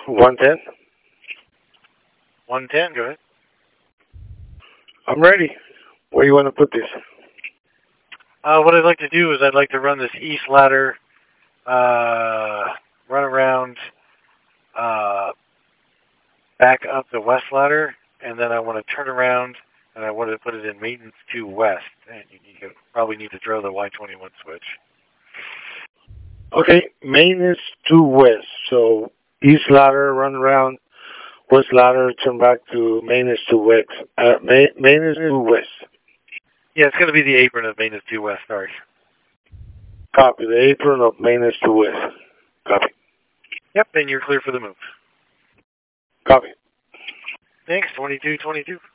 110. 110, go ahead. I'm ready. Where you want to put this? What I'd like to do is I'd like to run this east ladder, run around, back up the west ladder, and then I want to turn around and I want to put it in maintenance 2 west. And you probably need to throw the Y21 switch. Okay, maintenance to west. So east ladder, run around. West ladder, turn back to maintenance to west. Maintenance to west. Yeah, it's going to be the apron of maintenance 2 west, sorry. Copy. The apron of maintenance to west. Copy. Yep, and you're clear for the move. Copy. Thanks, 2222.